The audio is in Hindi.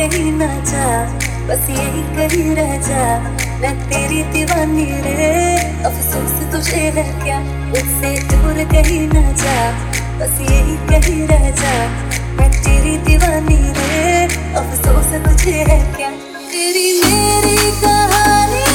कहीं ना जा, बस यही कहीं रह जा। मैं तेरी दीवानी रे, अफसोस तुझे है क्या, मुझसे दूर कहीं ना जा, बस यही कहीं रह जा। मैं तेरी दीवानी रे, अफसोस तुझे है क्या। तेरी मेरी कहानी